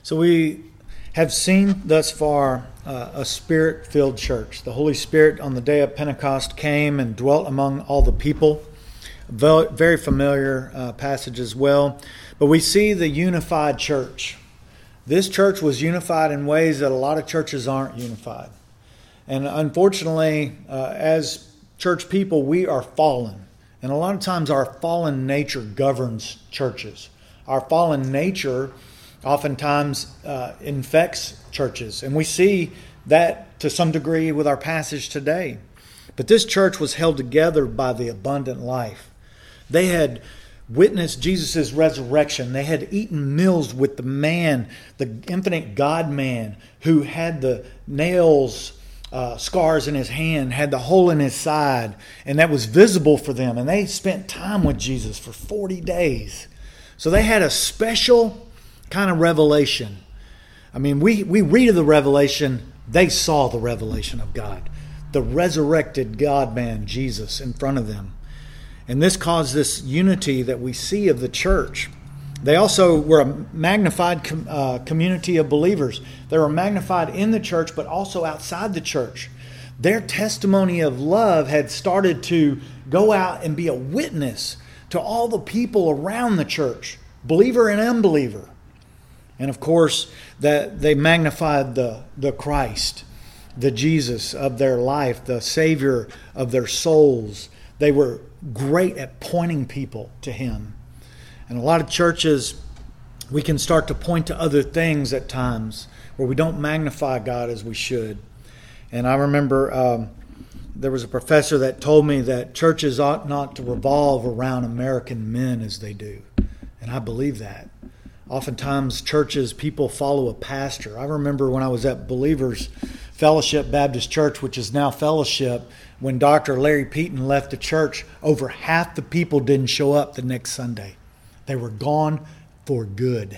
So we have seen thus far a Spirit-filled church. The Holy Spirit on the day of Pentecost came and dwelt among all the people. Very familiar passage as well. But we see the unified church. This church was unified in ways that a lot of churches aren't unified. And unfortunately, as church people, we are fallen. And a lot of times our fallen nature governs churches. Our fallen nature oftentimes infects churches. And we see that to some degree with our passage today. But this church was held together by the abundant life. They had witnessed Jesus' resurrection. They had eaten meals with the man, the infinite God-man, who had the nails, scars in his hand, had the hole in his side, and that was visible for them. And they spent time with Jesus for 40 days. So they had a special kind of revelation. I mean, we read of the revelation. They saw the revelation of God, the resurrected God-man, Jesus, in front of them. And this caused this unity that we see of the church. They also were a magnified community of believers. They were magnified in the church, but also outside the church. Their testimony of love had started to go out and be a witness to all the people around the church, believer and unbeliever. And of course, that they magnified the Christ, the Jesus of their life, the Savior of their souls. They were great at pointing people to Him. And a lot of churches, we can start to point to other things at times where we don't magnify God as we should. And I remember there was a professor that told me that churches ought not to revolve around American men as they do. And I believe that. Oftentimes, churches, people follow a pastor. I remember when I was at Believers Fellowship Baptist Church, which is now Fellowship, when Dr. Larry Peaton left the church, over half the people didn't show up the next Sunday. They were gone for good.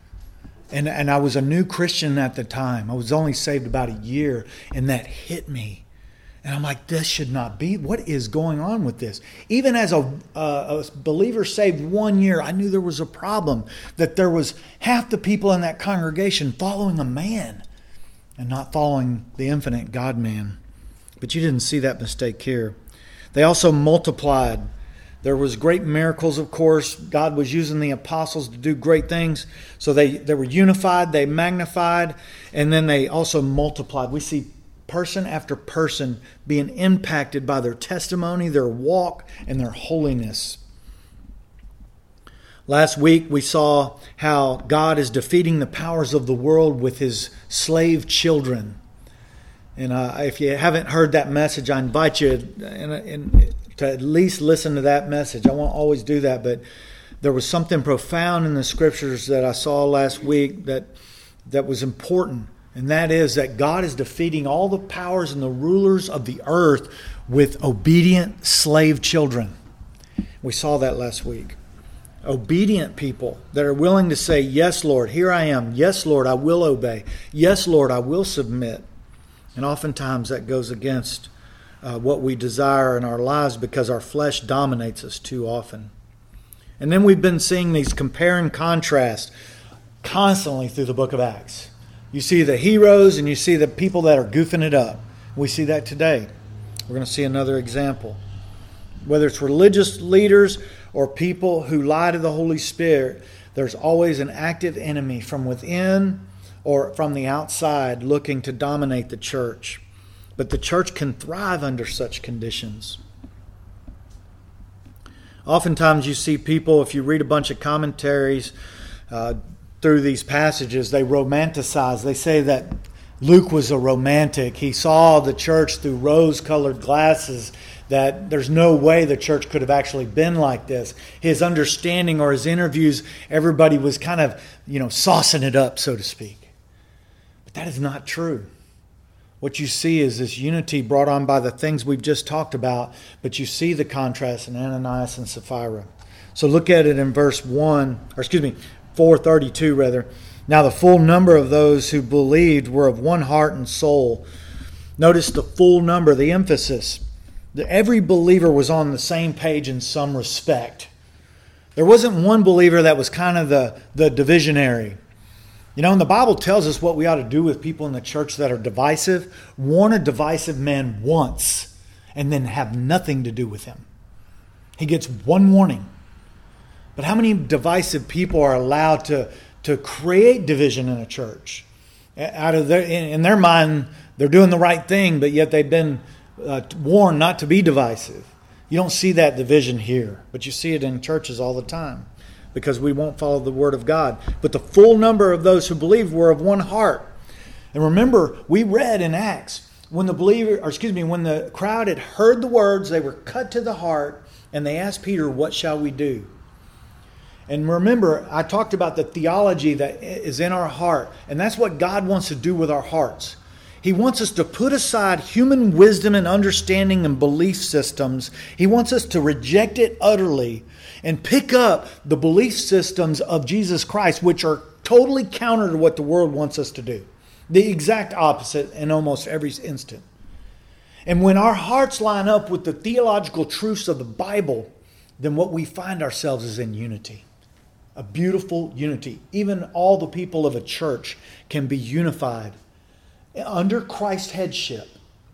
And I was a new Christian at the time. I was only saved about a year, and that hit me. And I'm like, this should not be. What is going on with this? Even as a believer saved 1 year, I knew there was a problem. That there was half the people in that congregation following a man and not following the infinite God-man. But you didn't see that mistake here. They also multiplied. There was great miracles, of course. God was using the apostles to do great things. So they were unified, they magnified, and then they also multiplied. We see person after person being impacted by their testimony, their walk, and their holiness. Last week we saw how God is defeating the powers of the world with His slave children. And if you haven't heard that message, I invite you to at least listen to that message. I won't always do that, but there was something profound in the scriptures that I saw last week that was important. And that is that God is defeating all the powers and the rulers of the earth with obedient slave children. We saw that last week. Obedient people that are willing to say, yes, Lord, here I am. Yes, Lord, I will obey. Yes, Lord, I will submit. And oftentimes that goes against what we desire in our lives because our flesh dominates us too often. And then we've been seeing these compare and contrast constantly through the book of Acts. You see the heroes and you see the people that are goofing it up. We see that today. We're going to see another example. Whether it's religious leaders or people who lie to the Holy Spirit, there's always an active enemy from within or from the outside looking to dominate the church. But the church can thrive under such conditions. Oftentimes you see people, if you read a bunch of commentaries through these passages, they romanticize. They say that Luke was a romantic. He saw the church through rose-colored glasses, that there's no way the church could have actually been like this. His understanding or his interviews, everybody was kind of, saucing it up, so to speak. But that is not true. What you see is this unity brought on by the things we've just talked about, but you see the contrast in Ananias and Sapphira. So look at it in verse 4:32 rather. Now the full number of those who believed were of one heart and soul. Notice the full number, the emphasis. Every believer was on the same page in some respect. There wasn't one believer that was kind of the divisionary. You know, and the Bible tells us what we ought to do with people in the church that are divisive. Warn a divisive man once and then have nothing to do with him. He gets one warning. But how many divisive people are allowed to create division in a church? In their mind, they're doing the right thing, but yet they've been warned not to be divisive. You don't see that division here, but you see it in churches all the time because we won't follow the word of God. But the full number of those who believed were of one heart. And remember, we read in Acts, when the crowd had heard the words, they were cut to the heart, and they asked Peter, "What shall we do?" And remember, I talked about the theology that is in our heart. And that's what God wants to do with our hearts. He wants us to put aside human wisdom and understanding and belief systems. He wants us to reject it utterly and pick up the belief systems of Jesus Christ, which are totally counter to what the world wants us to do. The exact opposite in almost every instant. And when our hearts line up with the theological truths of the Bible, then what we find ourselves is in unity. A beautiful unity. Even all the people of a church can be unified under Christ's headship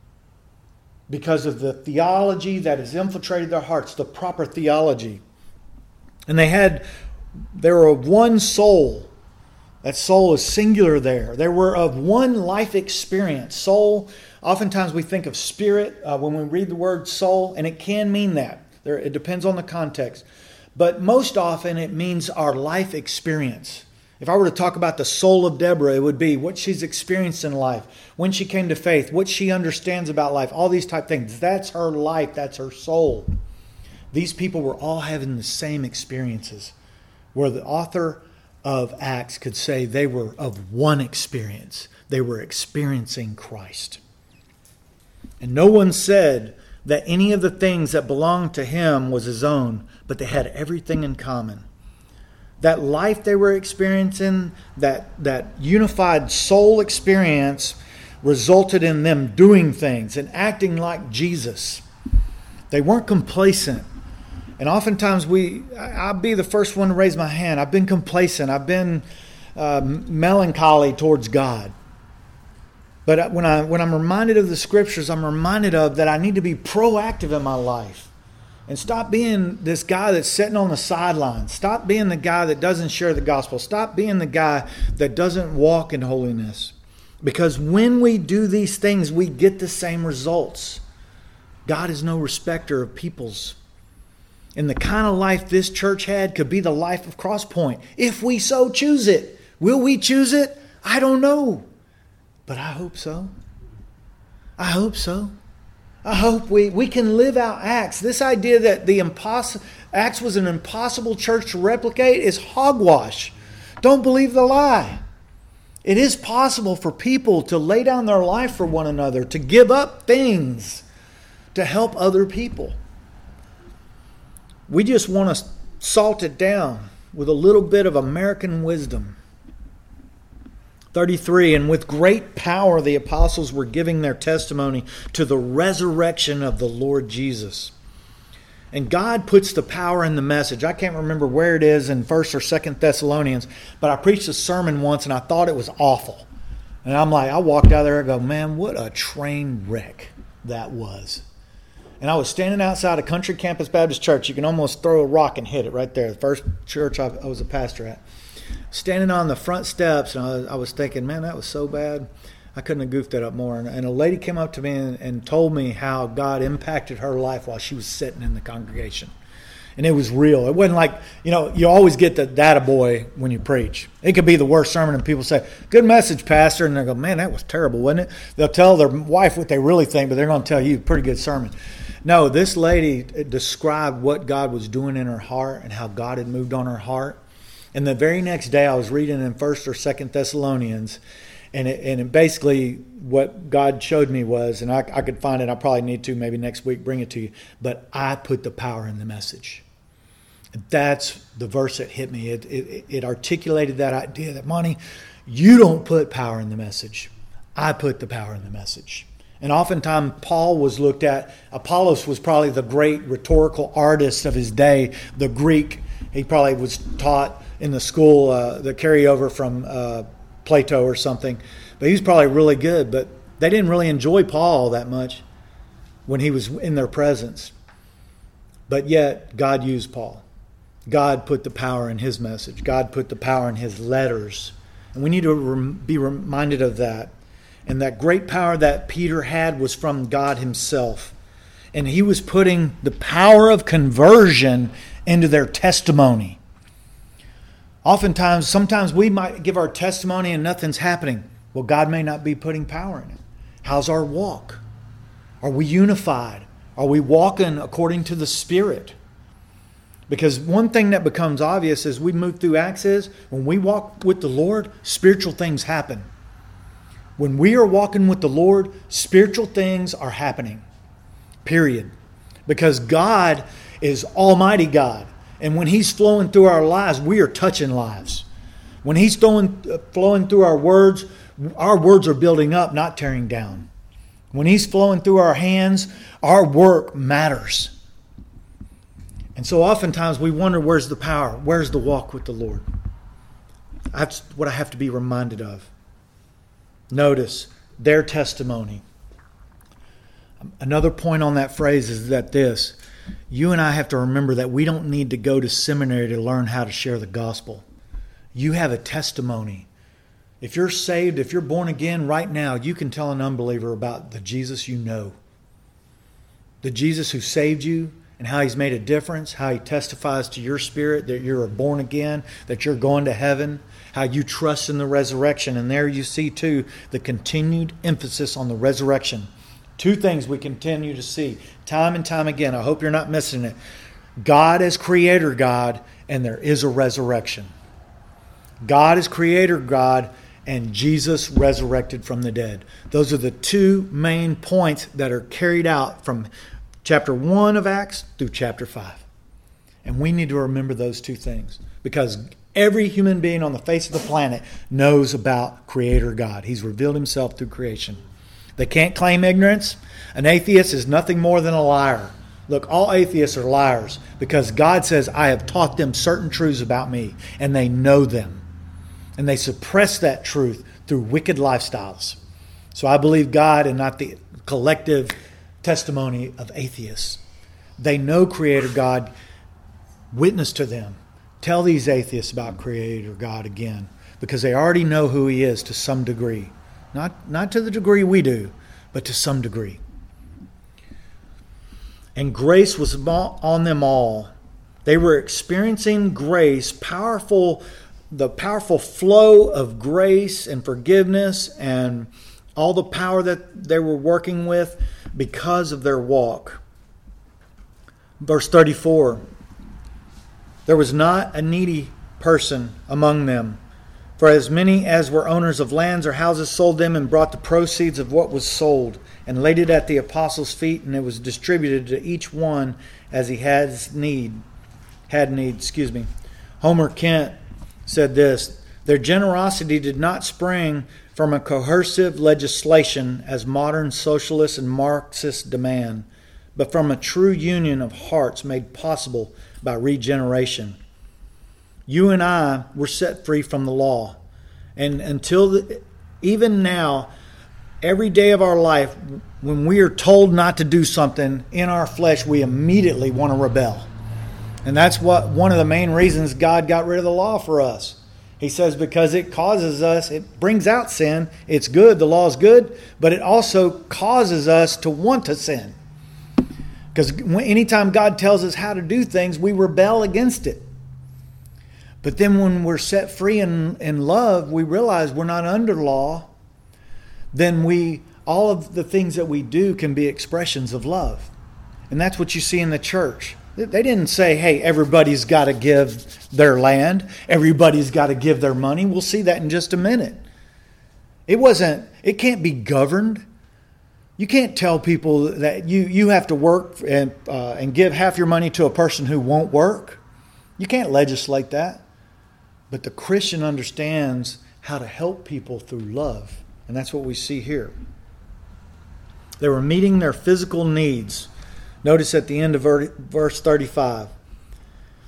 because of the theology that has infiltrated their hearts, the proper theology. And they were of one soul. That soul is singular there. They were of one life experience. Soul, oftentimes we think of spirit when we read the word soul, and it can mean that. It depends on the context. But most often it means our life experience. If I were to talk about the soul of Deborah, it would be what she's experienced in life, when she came to faith, what she understands about life, all these type things. That's her life. That's her soul. These people were all having the same experiences, where the author of Acts could say they were of one experience. They were experiencing Christ. And no one said that any of the things that belonged to him was his own, but they had everything in common. That life they were experiencing, that unified soul experience, resulted in them doing things and acting like Jesus. They weren't complacent. And oftentimes I'll be the first one to raise my hand. I've been complacent. I've been melancholy towards God. But when I'm reminded of the Scriptures, I'm reminded of that I need to be proactive in my life. And stop being this guy that's sitting on the sidelines. Stop being the guy that doesn't share the gospel. Stop being the guy that doesn't walk in holiness. Because when we do these things, we get the same results. God is no respecter of peoples. And the kind of life this church had could be the life of Crosspoint, if we so choose it. Will we choose it? I don't know. But I hope so. I hope so. I hope we can live out Acts. This idea that Acts was an impossible church to replicate is hogwash. Don't believe the lie. It is possible for people to lay down their life for one another, to give up things to help other people. We just want to salt it down with a little bit of American wisdom. 33, and with great power the apostles were giving their testimony to the resurrection of the Lord Jesus. And God puts the power in the message. I can't remember where it is in 1st or 2nd Thessalonians, but I preached a sermon once and I thought it was awful. And I walked out of there and go, man, what a train wreck that was. And I was standing outside a Country Campus Baptist Church. You can almost throw a rock and hit it right there. The first church I was a pastor at. Standing on the front steps, and I was thinking, man, that was so bad. I couldn't have goofed that up more. And a lady came up to me and told me how God impacted her life while she was sitting in the congregation. And it was real. It wasn't like, you always get the data boy when you preach. It could be the worst sermon and people say, good message, Pastor. And they go, man, that was terrible, wasn't it? They'll tell their wife what they really think, but they're going to tell you, pretty good sermon. No, this lady described what God was doing in her heart and how God had moved on her heart. And the very next day I was reading in 1st or 2nd Thessalonians, and it basically what God showed me was, and I could find it, I probably need to maybe next week bring it to you, but I put the power in the message. That's the verse that hit me. It articulated that idea that, Monty, you don't put power in the message. I put the power in the message. And oftentimes Paul was looked at, Apollos was probably the great rhetorical artist of his day, the Greek. He probably was taught in the school, the carryover from Plato or something. But he was probably really good. But they didn't really enjoy Paul that much when he was in their presence. But yet, God used Paul. God put the power in his message. God put the power in his letters. And we need to be reminded of that. And that great power that Peter had was from God himself. And he was putting the power of conversion into their testimony. Sometimes we might give our testimony and nothing's happening. Well, God may not be putting power in it. How's our walk? Are we unified? Are we walking according to the Spirit? Because one thing that becomes obvious as we move through Acts is when we walk with the Lord, spiritual things happen. When we are walking with the Lord, spiritual things are happening. Period. Because God is Almighty God. And when He's flowing through our lives, we are touching lives. When He's flowing through our words are building up, not tearing down. When He's flowing through our hands, our work matters. And so oftentimes we wonder, where's the power? Where's the walk with the Lord? That's what I have to be reminded of. Notice their testimony. Another point on that phrase is that you and I have to remember that we don't need to go to seminary to learn how to share the gospel. You have a testimony. If you're saved, if you're born again right now, you can tell an unbeliever about the Jesus you know. The Jesus who saved you and how He's made a difference, how He testifies to your spirit that you're born again, that you're going to heaven, how you trust in the resurrection. And there you see, too, the continued emphasis on the resurrection. Two things we continue to see time and time again. I hope you're not missing it. God is Creator God, and there is a resurrection. God is Creator God, and Jesus resurrected from the dead. Those are the two main points that are carried out from chapter 1 of Acts through chapter 5. And we need to remember those two things because every human being on the face of the planet knows about Creator God. He's revealed Himself through creation. They can't claim ignorance. An atheist is nothing more than a liar. Look, all atheists are liars because God says, I have taught them certain truths about me, and they know them. And they suppress that truth through wicked lifestyles. So I believe God and not the collective testimony of atheists. They know Creator God. Witness to them. Tell these atheists about Creator God again because they already know who He is to some degree. Not to the degree we do, but to some degree. And grace was on them all. They were experiencing grace, the powerful flow of grace and forgiveness and all the power that they were working with because of their walk. Verse 34, there was not a needy person among them. For as many as were owners of lands or houses sold them and brought the proceeds of what was sold and laid it at the apostles' feet, and it was distributed to each one as he had need. Homer Kent said this, their generosity did not spring from a coercive legislation as modern socialists and Marxists demand, but from a true union of hearts made possible by regeneration. You and I were set free from the law. And even now, every day of our life, when we are told not to do something in our flesh, we immediately want to rebel. And that's one of the main reasons God got rid of the law for us. He says because it brings out sin. It's good, the law is good, but it also causes us to want to sin. Because anytime God tells us how to do things, we rebel against it. But then when we're set free in love, we realize we're not under law. Then all of the things that we do can be expressions of love. And that's what you see in the church. They didn't say, hey, everybody's got to give their land. Everybody's got to give their money. We'll see that in just a minute. It can't be governed. You can't tell people that you have to work and give half your money to a person who won't work. You can't legislate that. But the Christian understands how to help people through love. And that's what we see here. They were meeting their physical needs. Notice at the end of verse 35.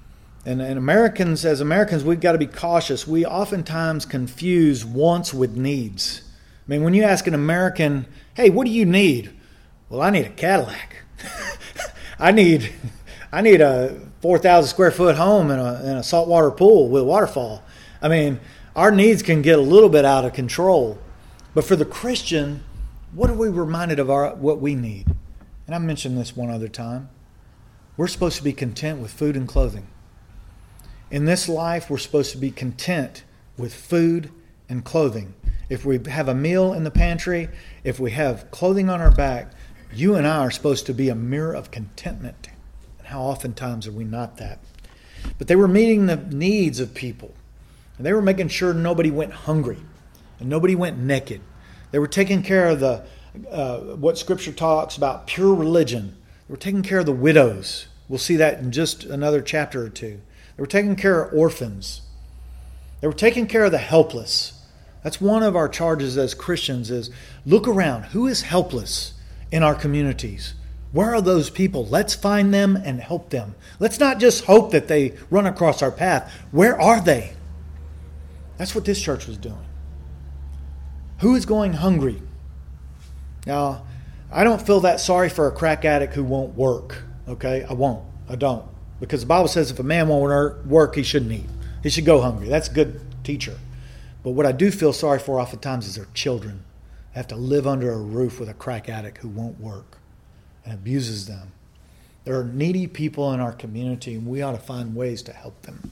And Americans, as Americans, we've got to be cautious. We oftentimes confuse wants with needs. I mean, when you ask an American, hey, what do you need? Well, I need a Cadillac. I need a 4,000 square foot home and a saltwater pool with a waterfall. I mean, our needs can get a little bit out of control. But for the Christian, what are we reminded of what we need? And I mentioned this one other time. We're supposed to be content with food and clothing. In this life, we're supposed to be content with food and clothing. If we have a meal in the pantry, if we have clothing on our back, you and I are supposed to be a mirror of contentment. And how oftentimes are we not that? But they were meeting the needs of people. And they were making sure nobody went hungry and nobody went naked. They were taking care of what Scripture talks about, pure religion. They were taking care of the widows. We'll see that in just another chapter or two. They were taking care of orphans. They were taking care of the helpless. That's one of our charges as Christians is look around. Who is helpless in our communities? Where are those people? Let's find them and help them. Let's not just hope that they run across our path. Where are they? That's what this church was doing. Who is going hungry? Now, I don't feel that sorry for a crack addict who won't work. Okay? I don't. Because the Bible says if a man won't work, he shouldn't eat. He should go hungry. That's a good teacher. But what I do feel sorry for oftentimes is their children. They have to live under a roof with a crack addict who won't work and abuses them. There are needy people in our community, and we ought to find ways to help them.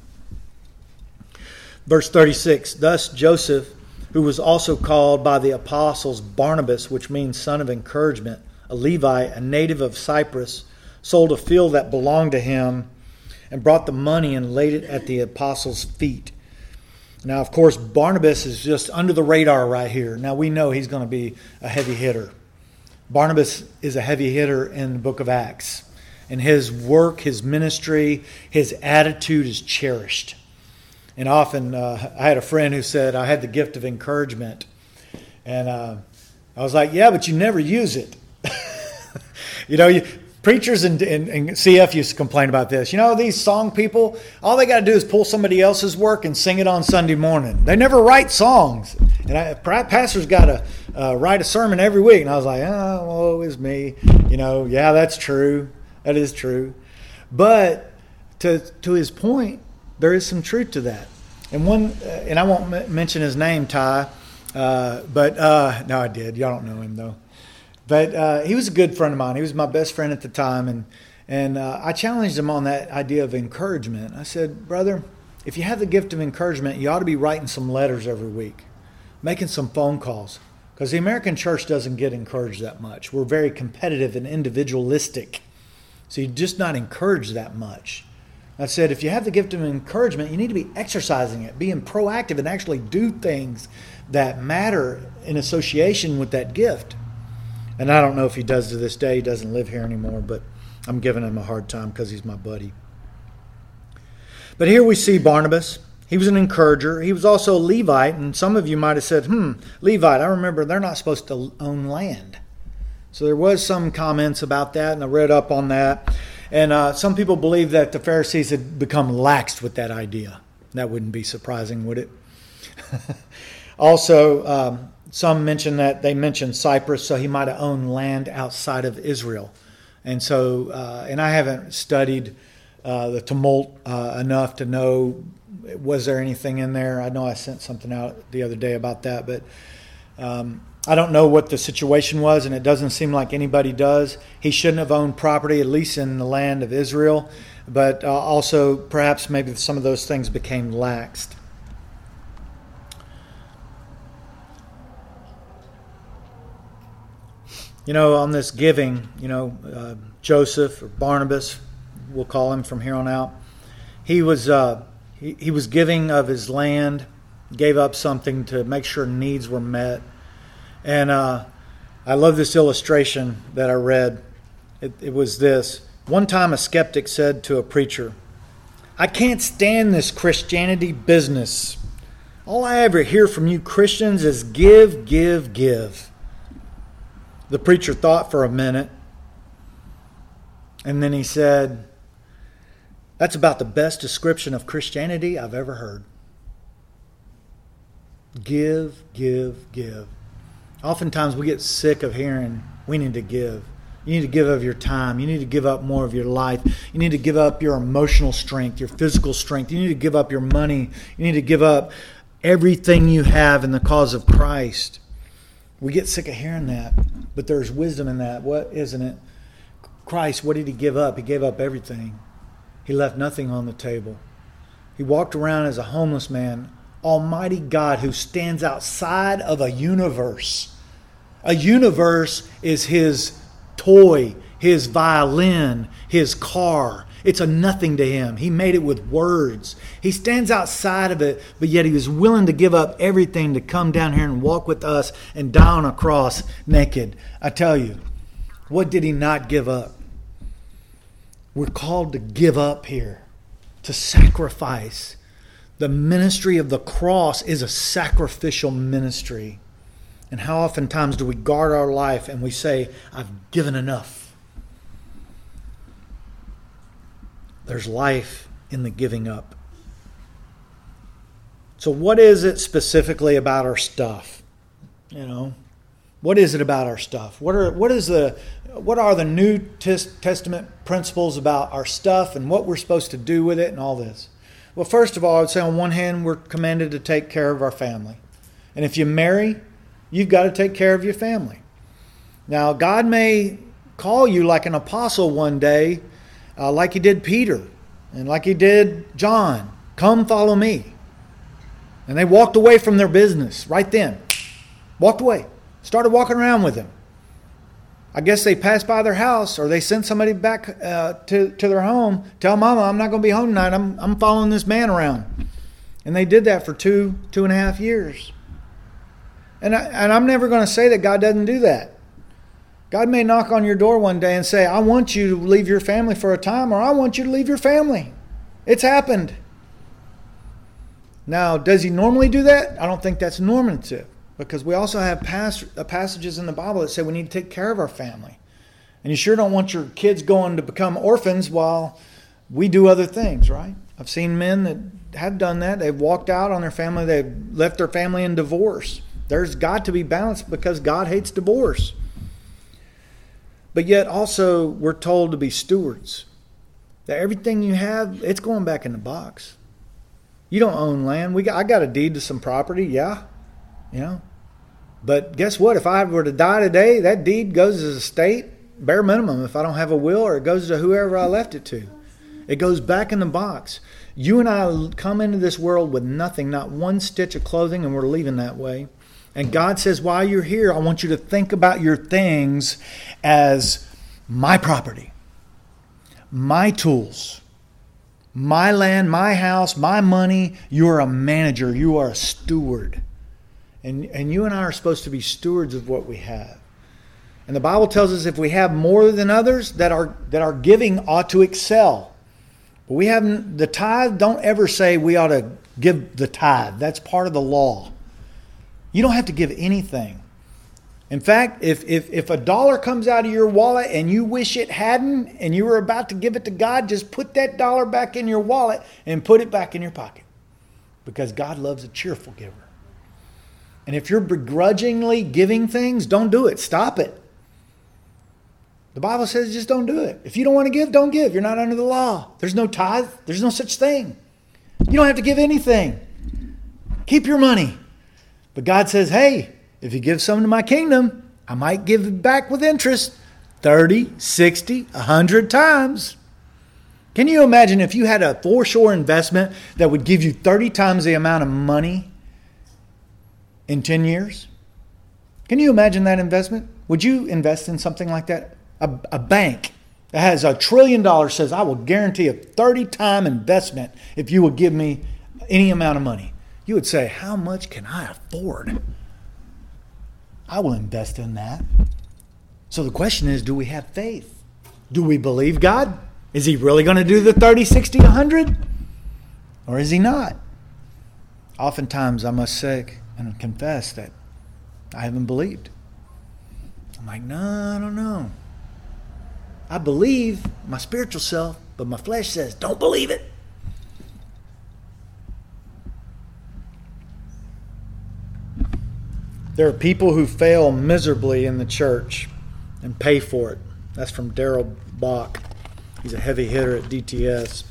Verse 36, thus Joseph, who was also called by the apostles Barnabas, which means son of encouragement, a Levite, a native of Cyprus, sold a field that belonged to him and brought the money and laid it at the apostles' feet. Now, of course, Barnabas is just under the radar right here. Now, we know he's going to be a heavy hitter. Barnabas is a heavy hitter in the book of Acts. And his work, his ministry, his attitude is cherished. And often, I had a friend who said, I had the gift of encouragement. And I was like, yeah, but you never use it. Preachers and CF used to complain about this. These song people, all they got to do is pull somebody else's work and sing it on Sunday morning. They never write songs. And pastors got to write a sermon every week. And I was like, woe is me. Yeah, that's true. That is true. But to his point, there is some truth to that. And I won't mention his name, Ty, but no, I did. Y'all don't know him, though. But he was a good friend of mine. He was my best friend at the time. And I challenged him on that idea of encouragement. I said, brother, if you have the gift of encouragement, you ought to be writing some letters every week, making some phone calls. Because the American church doesn't get encouraged that much. We're very competitive and individualistic. So you're just not encouraged that much. I said, if you have the gift of encouragement, you need to be exercising it, being proactive, and actually do things that matter in association with that gift. And I don't know if he does to this day. He doesn't live here anymore, but I'm giving him a hard time because he's my buddy. But here we see Barnabas. He was an encourager. He was also a Levite, and some of you might have said, Levite, I remember they're not supposed to own land. So there was some comments about that, and I read up on that. And some people believe that the Pharisees had become laxed with that idea. That wouldn't be surprising, would it? Also, some mention that they mentioned Cyprus, so he might have owned land outside of Israel. And so, and I haven't studied the tumult enough to know, was there anything in there? I know I sent something out the other day about that, but I don't know what the situation was, and it doesn't seem like anybody does. He shouldn't have owned property, at least in the land of Israel, but also perhaps maybe some of those things became laxed. On this giving, Joseph or Barnabas, we'll call him from here on out, he was giving of his land, gave up something to make sure needs were met. And I love this illustration that I read. It was this. One time a skeptic said to a preacher, I can't stand this Christianity business. All I ever hear from you Christians is give, give, give. The preacher thought for a minute, and then he said, That's about the best description of Christianity I've ever heard. Give, give, give. Oftentimes we get sick of hearing we need to give. You need to give of your time. You need to give up more of your life. You need to give up your emotional strength, your physical strength. You need to give up your money. You need to give up everything you have in the cause of Christ. We get sick of hearing that, but there's wisdom in that. What isn't it? Christ, what did he give up? He gave up everything. He left nothing on the table. He walked around as a homeless man. Almighty God who stands outside of a universe. A universe is his toy, his violin, his car. It's a nothing to him. He made it with words. He stands outside of it, but yet he was willing to give up everything to come down here and walk with us and die on a cross naked. I tell you, what did he not give up? We're called to give up here, to sacrifice. The ministry of the cross is a sacrificial ministry. And how oftentimes do we guard our life and we say, I've given enough? There's life in the giving up. So what is it specifically about our stuff? What is it about our stuff? What are the New Testament principles about our stuff and what we're supposed to do with it and all this? Well, first of all, I would say on one hand, we're commanded to take care of our family. And if you marry, you've got to take care of your family. Now, God may call you like an apostle one day, like he did Peter and like he did John. Come follow me. And they walked away from their business right then. Walked away. Started walking around with him. I guess they passed by their house or they sent somebody back to their home. Tell Mama, I'm not going to be home tonight. I'm following this man around. And they did that for 2.5 years. And I'm never going to say that God doesn't do that. God may knock on your door one day and say, I want you to leave your family for a time, or I want you to leave your family. It's happened. Now, does he normally do that? I don't think that's normative. Because we also have passages in the Bible that say we need to take care of our family. And you sure don't want your kids going to become orphans while we do other things, right? I've seen men that have done that. They've walked out on their family. They've left their family in divorce. There's got to be balance because God hates divorce. But yet also we're told to be stewards. That everything you have, it's going back in the box. You don't own land. I got a deed to some property, yeah. But guess what? If I were to die today, that deed goes as a estate, bare minimum, if I don't have a will, or it goes to whoever I left it to. It goes back in the box. You and I come into this world with nothing, not one stitch of clothing, and we're leaving that way. And God says, while you're here, I want you to think about your things as my property, my tools, my land, my house, my money. You are a manager. You are a steward. And you and I are supposed to be stewards of what we have. And the Bible tells us if we have more than others, that our giving ought to excel. But we have the tithe. Don't ever say we ought to give the tithe. That's part of the law. You don't have to give anything. In fact, if $1 comes out of your wallet and you wish it hadn't, and you were about to give it to God, just put that $1 back in your wallet and put it back in your pocket. Because God loves a cheerful giver. And if you're begrudgingly giving things, don't do it. Stop it. The Bible says just don't do it. If you don't want to give, don't give. You're not under the law. There's no tithe. There's no such thing. You don't have to give anything. Keep your money. But God says, hey, if you give some to my kingdom, I might give it back with interest 30, 60, 100 times. Can you imagine if you had a foreshore investment that would give you 30 times the amount of money in 10 years? Can you imagine that investment? Would you invest in something like that? A bank that has $1 trillion says, I will guarantee a 30-time investment if you will give me any amount of money. You would say, how much can I afford? I will invest in that. So the question is, do we have faith? Do we believe God? Is he really going to do the 30, 60, 100? Or is he not? Oftentimes, I must say and confess that I haven't believed. I'm like, no, I don't know. I believe my spiritual self, but my flesh says, don't believe it. There are people who fail miserably in the church and pay for it. That's from Darrell Bach. He's a heavy hitter at DTS.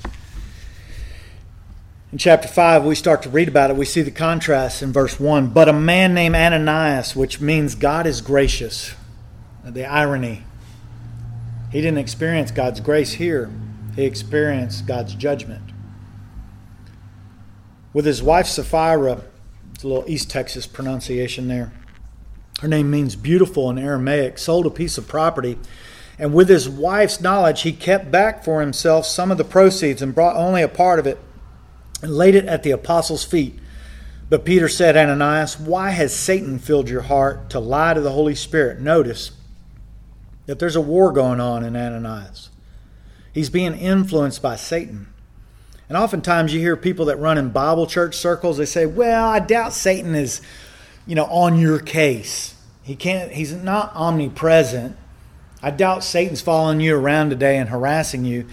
In chapter 5, we start to read about it. We see the contrast in verse 1. But a man named Ananias, which means God is gracious. The irony. He didn't experience God's grace here. He experienced God's judgment. With his wife Sapphira, it's a little East Texas pronunciation there. Her name means beautiful in Aramaic, sold a piece of property. And with his wife's knowledge, he kept back for himself some of the proceeds and brought only a part of it and laid it at the apostles' feet. But Peter said, Ananias, why has Satan filled your heart to lie to the Holy Spirit? Notice that there's a war going on in Ananias. He's being influenced by Satan. And oftentimes you hear people that run in Bible church circles, they say, well, I doubt Satan is, on your case. He's not omnipresent. I doubt Satan's following you around today and harassing you.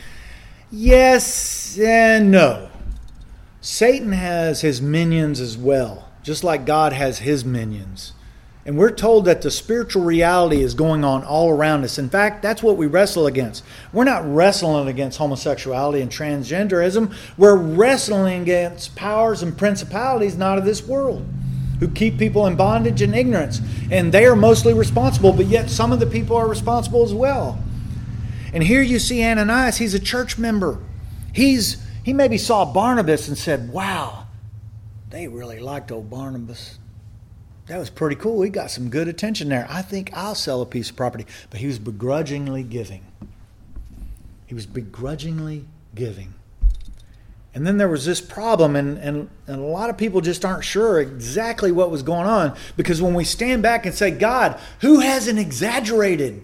Yes and no. Satan has his minions as well, just like God has his minions. And we're told that the spiritual reality is going on all around us. In fact, that's what we wrestle against. We're not wrestling against homosexuality and transgenderism. We're wrestling against powers and principalities not of this world, who keep people in bondage and ignorance. And they are mostly responsible, but yet some of the people are responsible as well. And here you see Ananias, he's a church member. He maybe saw Barnabas and said, wow, they really liked old Barnabas. That was pretty cool. He got some good attention there. I think I'll sell a piece of property. But he was begrudgingly giving. He was begrudgingly giving. And then there was this problem, and a lot of people just aren't sure exactly what was going on, because when we stand back and say, God, who hasn't exaggerated?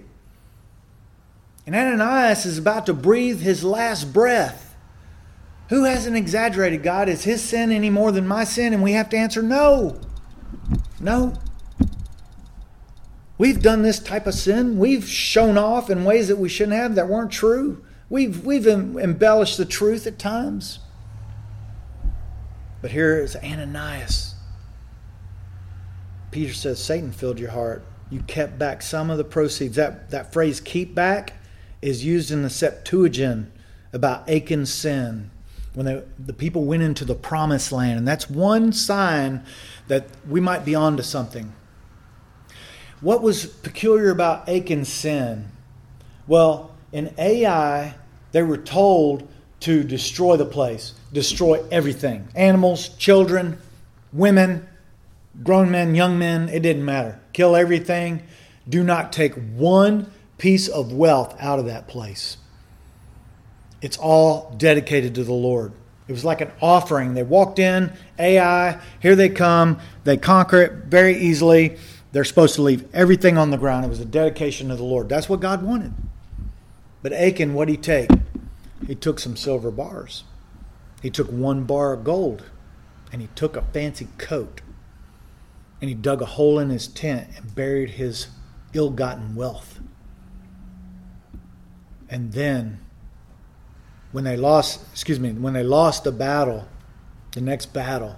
And Ananias is about to breathe his last breath. Who hasn't exaggerated, God? Is his sin any more than my sin? And we have to answer no. No. We've done this type of sin. We've shown off in ways that we shouldn't have, that weren't true. We've embellished the truth at times. But here is Ananias. Peter says, Satan filled your heart. You kept back some of the proceeds. That phrase, keep back, is used in the Septuagint about Achan's sin, when the people went into the promised land. And that's one sign that we might be on to something. What was peculiar about Achan's sin? Well, in Ai, they were told to destroy the place, destroy everything. Animals, children, women, grown men, young men, it didn't matter. Kill everything. Do not take one piece of wealth out of that place. It's all dedicated to the Lord. It was like an offering. They walked in, Ai, here they come. They conquer it very easily. They're supposed to leave everything on the ground. It was a dedication to the Lord. That's what God wanted. But Achan, what did he take? He took some silver bars. He took 1 bar of gold. And he took a fancy coat. And he dug a hole in his tent and buried his ill-gotten wealth. And then when they lost the battle, the next battle,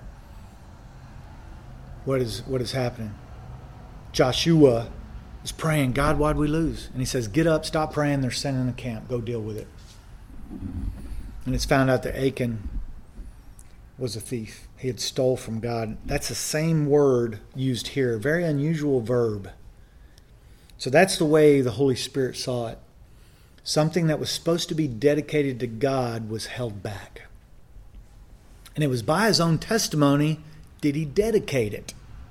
what is happening? Joshua is praying, God, why'd we lose? And he says, get up, stop praying, they're sending a camp, go deal with it. And it's found out that Achan was a thief. He had stole from God. That's the same word used here, a very unusual verb. So that's the way the Holy Spirit saw it. Something that was supposed to be dedicated to God was held back. And it was by his own testimony did he dedicate it.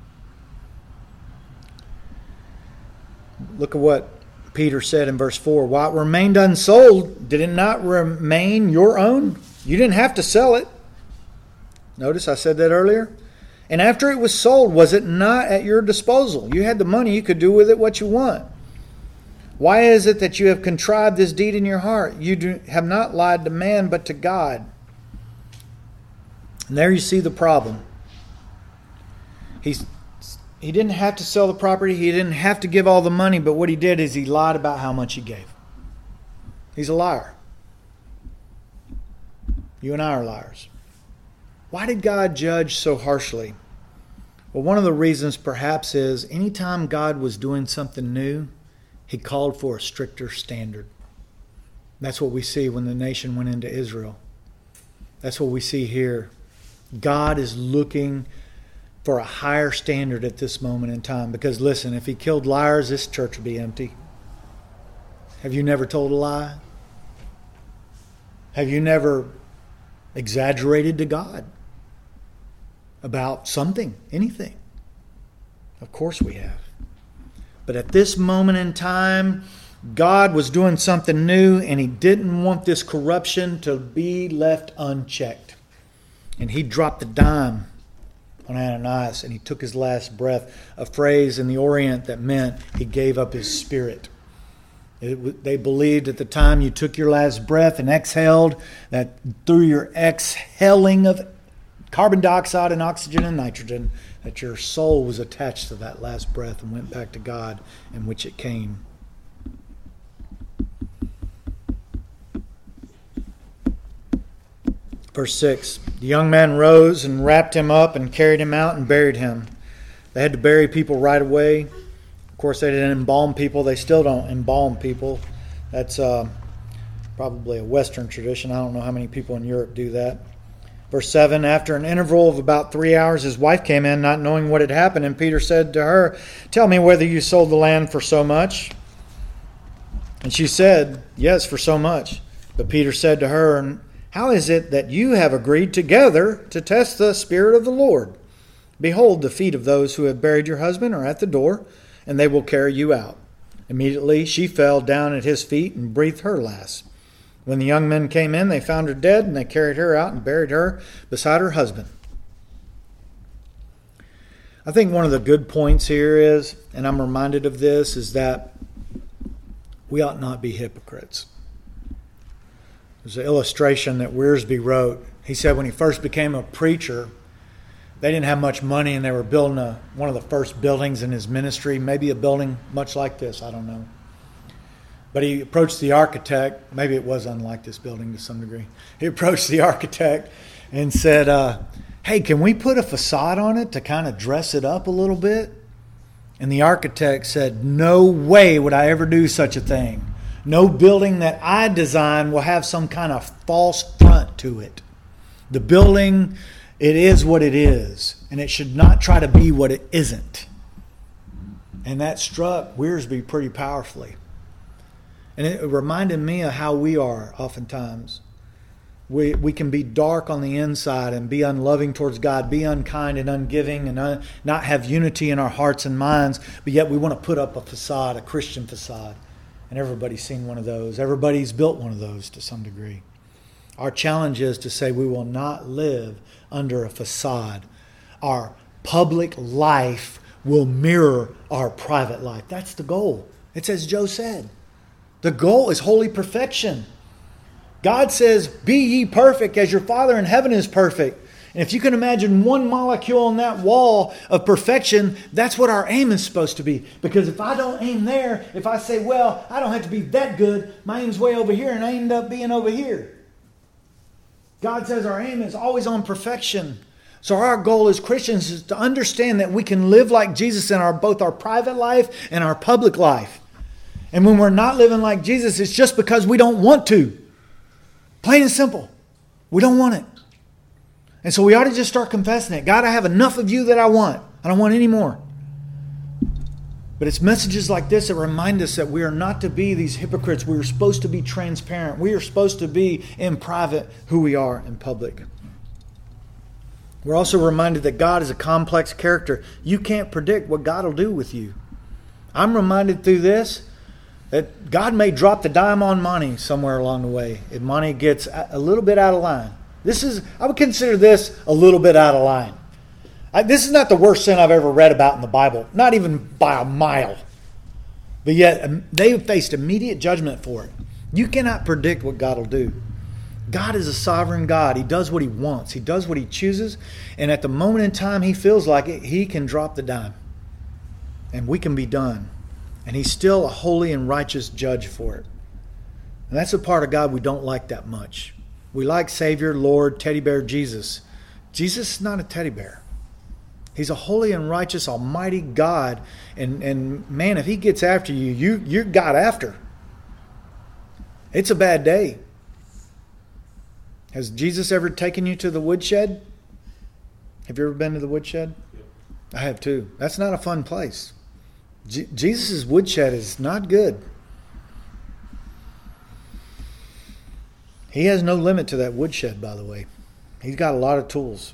Look at what Peter said in verse 4. While it remained unsold, did it not remain your own? You didn't have to sell it. Notice I said that earlier. And after it was sold, was it not at your disposal? You had the money. You could do with it what you want. Why is it that you have contrived this deed in your heart? You have not lied to man, but to God. And there you see the problem. He didn't have to sell the property. He didn't have to give all the money. But what he did is he lied about how much he gave. He's a liar. You and I are liars. Why did God judge so harshly? Well, one of the reasons perhaps is anytime God was doing something new, He called for a stricter standard. That's what we see when the nation went into Israel. That's what we see here. God is looking for a higher standard at this moment in time. Because listen, if He killed liars, this church would be empty. Have you never told a lie? Have you never exaggerated to God about something, anything? Of course we have. But at this moment in time, God was doing something new, and He didn't want this corruption to be left unchecked. And He dropped the dime on Ananias, and he took his last breath, a phrase in the Orient that meant he gave up his spirit. They believed at the time you took your last breath and exhaled, that through your exhaling of carbon dioxide and oxygen and nitrogen, that your soul was attached to that last breath and went back to God in which it came. Verse 6, the young man rose and wrapped him up and carried him out and buried him. They had to bury people right away. Of course, they didn't embalm people. They still don't embalm people. That's probably a Western tradition. I don't know how many people in Europe do that. Verse 7, after an interval of about 3 hours, his wife came in, not knowing what had happened. And Peter said to her, tell me whether you sold the land for so much. And she said, yes, for so much. But Peter said to her, how is it that you have agreed together to test the Spirit of the Lord? Behold, the feet of those who have buried your husband are at the door, and they will carry you out. Immediately she fell down at his feet and breathed her last. When the young men came in, they found her dead, and they carried her out and buried her beside her husband. I think one of the good points here is, and I'm reminded of this, is that we ought not be hypocrites. There's an illustration that Wiersbe wrote. He said when he first became a preacher, they didn't have much money, and they were building one of the first buildings in his ministry, maybe a building much like this, I don't know. But he approached the architect. Maybe it was unlike this building to some degree. He approached the architect and said, hey, can we put a facade on it to kind of dress it up a little bit? And the architect said, no way would I ever do such a thing. No building that I design will have some kind of false front to it. The building, it is what it is, and it should not try to be what it isn't. And that struck Wiersbe pretty powerfully. And it reminded me of how we are oftentimes. We can be dark on the inside and be unloving towards God, be unkind and ungiving, and not have unity in our hearts and minds, but yet we want to put up a facade, a Christian facade. And everybody's seen one of those. Everybody's built one of those to some degree. Our challenge is to say we will not live under a facade. Our public life will mirror our private life. That's the goal. It's as Joe said. The goal is holy perfection. God says, be ye perfect as your Father in heaven is perfect. And if you can imagine one molecule on that wall of perfection, that's what our aim is supposed to be. Because if I don't aim there, if I say, well, I don't have to be that good, my aim's way over here, and I end up being over here. God says our aim is always on perfection. So our goal as Christians is to understand that we can live like Jesus in both our private life and our public life. And when we're not living like Jesus, it's just because we don't want to. Plain and simple. We don't want it. And so we ought to just start confessing it. God, I have enough of you that I want. I don't want any more. But it's messages like this that remind us that we are not to be these hypocrites. We are supposed to be transparent. We are supposed to be in private who we are in public. We're also reminded that God is a complex character. You can't predict what God will do with you. I'm reminded through this that God may drop the dime on Monty somewhere along the way if Monty gets a little bit out of line. I would consider this a little bit out of line. This is not the worst sin I've ever read about in the Bible, not even by a mile. But yet they faced immediate judgment for it. You cannot predict what God will do. God is a sovereign God. He does what He wants. He does what He chooses. And at the moment in time He feels like it, He can drop the dime. And we can be done. And He's still a holy and righteous judge for it. And that's a part of God we don't like that much. We like Savior, Lord, teddy bear Jesus. Jesus is not a teddy bear. He's a holy and righteous, almighty God. And man, if he gets after you, you're got after. It's a bad day. Has Jesus ever taken you to the woodshed? Have you ever been to the woodshed? Yep. I have too. That's not a fun place. Jesus' woodshed is not good. He has no limit to that woodshed, by the way. He's got a lot of tools.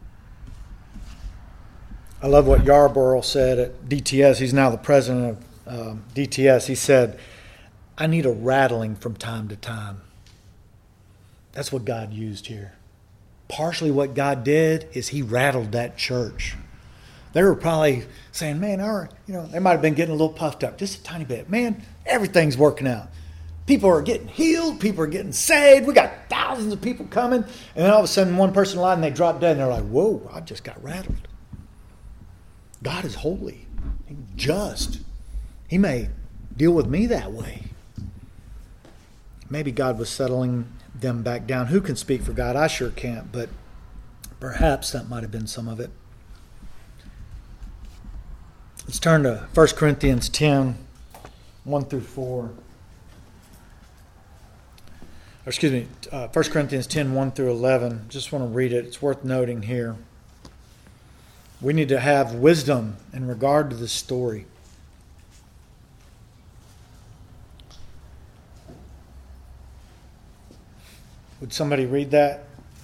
I love what Yarborough said at DTS. He's now the president of DTS. He said, I need a rattling from time to time. That's what God used here. Partially what God did is he rattled that church. They were probably saying, man, they might have been getting a little puffed up, just a tiny bit. Man, everything's working out. People are getting healed. People are getting saved. We got thousands of people coming. And then all of a sudden, one person lied and they drop dead. And they're like, whoa, I just got rattled. God is holy. He's just. He may deal with me that way. Maybe God was settling them back down. Who can speak for God? I sure can't. But perhaps that might have been some of it. Let's turn to 1 Corinthians 10, 1 through 4. 1 Corinthians 10, 1 through 11. Just want to read it. It's worth noting here. We need to have wisdom in regard to this story. Would somebody read that?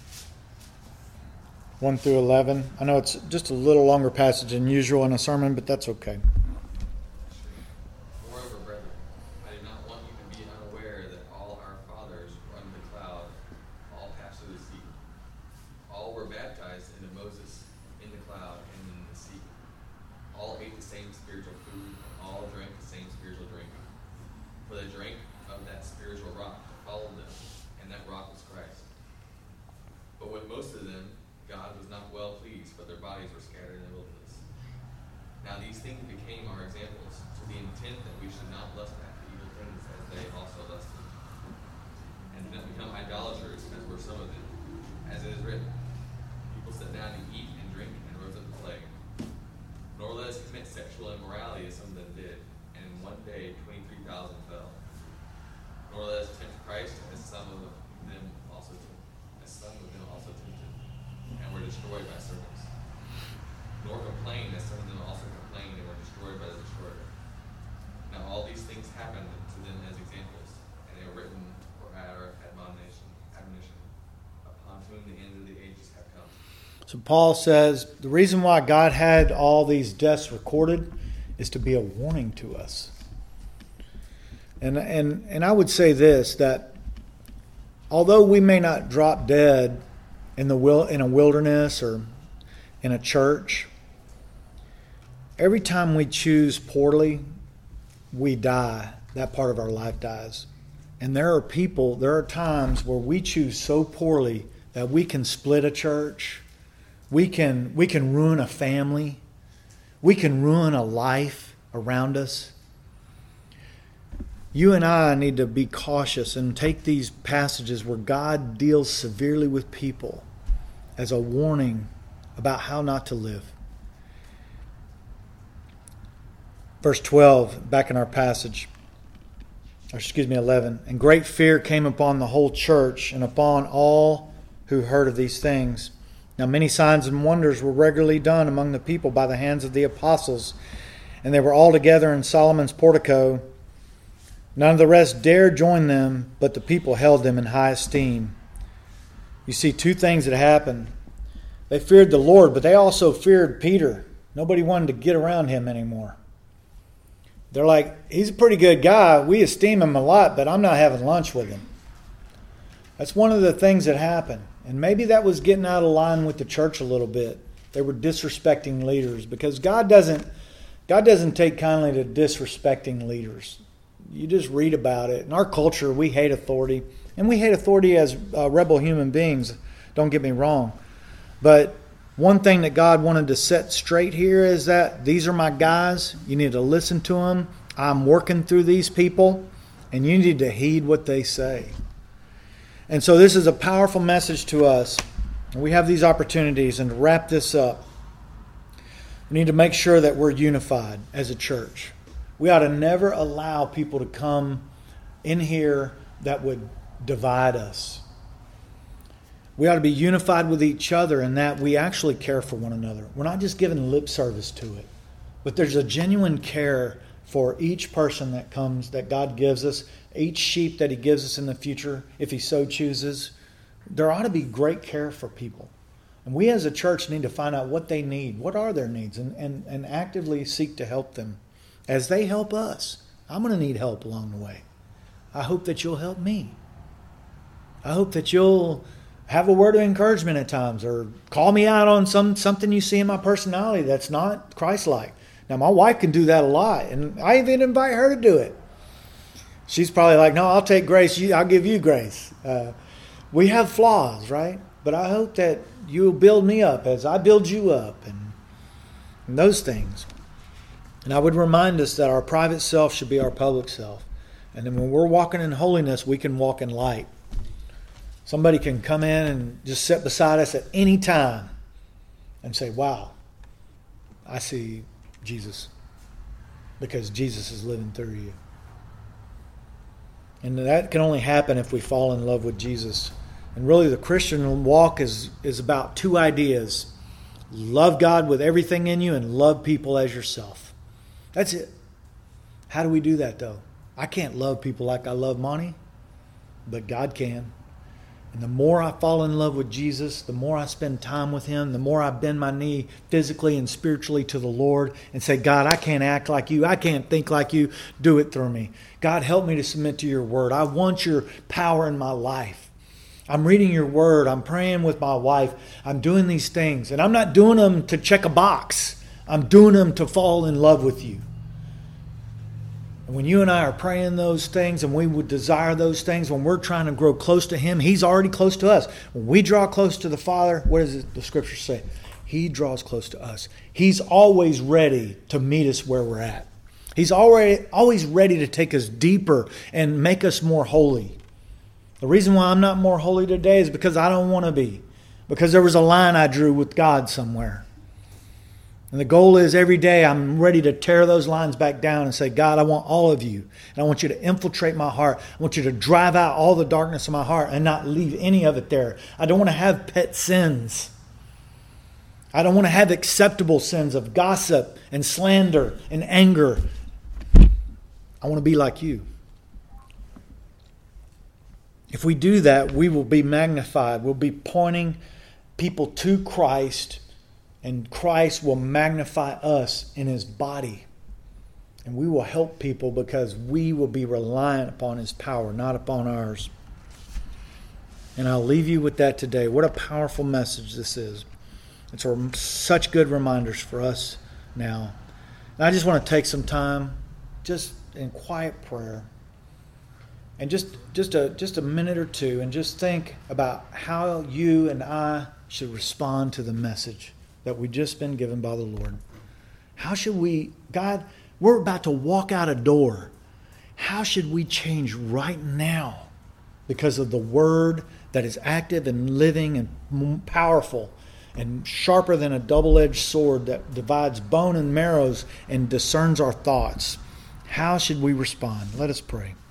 1 through 11. I know it's just a little longer passage than usual in a sermon, but that's okay. Moreover, brethren, I do not want you to be unaware that all our fathers were under the cloud, all passed through the sea. All were baptized into Moses in the cloud and in the sea. All ate the same spiritual food, and all drank the same spiritual drink. For they drank of that spiritual rock that followed them, and that rock was Christ. But with most of them, God was not well pleased, but their bodies were scattered in the wilderness. Now these things became our examples, to the intent that we should not lust after evil things as they also lusted, and did not become idolaters, as were some of them. As it is written, people sat down to eat and drink and rose up to play. Nor let us commit sexual immorality as some of them did, and in one day 23,000 fell. Nor let us tempt Christ as some of them also tempted, and were destroyed by serpents. Nor complain as some of them also complained and were destroyed by the destroyer. Now all these things happened to them as examples, and they were written for our admonition, upon whom the end of the ages have come. So Paul says the reason why God had all these deaths recorded is to be a warning to us. And I would say this, that although we may not drop dead in a wilderness or in a church, every time we choose poorly, we die. That part of our life dies. And there are times where we choose so poorly that we can split a church, we can ruin a family, we can ruin a life around us. You and I need to be cautious and take these passages where God deals severely with people as a warning about how not to live. Verse 12, back in our passage, 11. And great fear came upon the whole church and upon all who heard of these things. Now many signs and wonders were regularly done among the people by the hands of the apostles, and they were all together in Solomon's portico. None of the rest dared join them, but the people held them in high esteem. You see two things that happened. They feared the Lord, but they also feared Peter. Nobody wanted to get around him anymore. They're like, he's a pretty good guy. We esteem him a lot, but I'm not having lunch with him. That's one of the things that happened. And maybe that was getting out of line with the church a little bit. They were disrespecting leaders, because God doesn't take kindly to disrespecting leaders. You just read about it. In our culture, we hate authority. And we hate authority as rebel human beings. Don't get me wrong. But one thing that God wanted to set straight here is that these are my guys. You need to listen to them. I'm working through these people. And you need to heed what they say. And so this is a powerful message to us. We have these opportunities, and to wrap this up, we need to make sure that we're unified as a church. We ought to never allow people to come in here that would divide us. We ought to be unified with each other in that we actually care for one another. We're not just giving lip service to it, but there's a genuine care for each person that comes, that God gives us, each sheep that He gives us in the future, if He so chooses. There ought to be great care for people. And we as a church need to find out what they need. What are their needs? And actively seek to help them. As they help us, I'm going to need help along the way. I hope that you'll help me. I hope that you'll have a word of encouragement at times, or call me out on something you see in my personality that's not Christ-like. Now, my wife can do that a lot, and I even invite her to do it. She's probably like, no, I'll take grace. I'll give you grace. We have flaws, right? But I hope that you'll build me up as I build you up, and those things. And I would remind us that our private self should be our public self. And then when we're walking in holiness, we can walk in light. Somebody can come in and just sit beside us at any time and say, wow, I see Jesus, because Jesus is living through you. And that can only happen if we fall in love with Jesus. And really the Christian walk is about two ideas. Love God with everything in you and love people as yourself. That's it. How do we do that though? I can't love people like I love Monty, but God can. And the more I fall in love with Jesus, the more I spend time with Him, the more I bend my knee physically and spiritually to the Lord and say, God, I can't act like you. I can't think like you. Do it through me. God, help me to submit to your word. I want your power in my life. I'm reading your word. I'm praying with my wife. I'm doing these things. And I'm not doing them to check a box. I'm doing them to fall in love with you. And when you and I are praying those things and we would desire those things, when we're trying to grow close to Him, He's already close to us. When we draw close to the Father, what does the Scripture say? He draws close to us. He's always ready to meet us where we're at. He's always ready to take us deeper and make us more holy. The reason why I'm not more holy today is because I don't want to be. Because there was a line I drew with God somewhere. And the goal is every day I'm ready to tear those lines back down and say, God, I want all of you. And I want you to infiltrate my heart. I want you to drive out all the darkness of my heart and not leave any of it there. I don't want to have pet sins. I don't want to have acceptable sins of gossip and slander and anger. I want to be like you. If we do that, we will be magnified. We'll be pointing people to Christ, and Christ will magnify us in His body. And we will help people because we will be reliant upon His power, not upon ours. And I'll leave you with that today. What a powerful message this is. It's such good reminders for us now. And I just want to take some time, just in quiet prayer, and just a minute or two, and just think about how you and I should respond to the message that we've just been given by the Lord. How should we, God, we're about to walk out a door. How should we change right now because of the word that is active and living and powerful and sharper than a double-edged sword that divides bone and marrows and discerns our thoughts? How should we respond? Let us pray.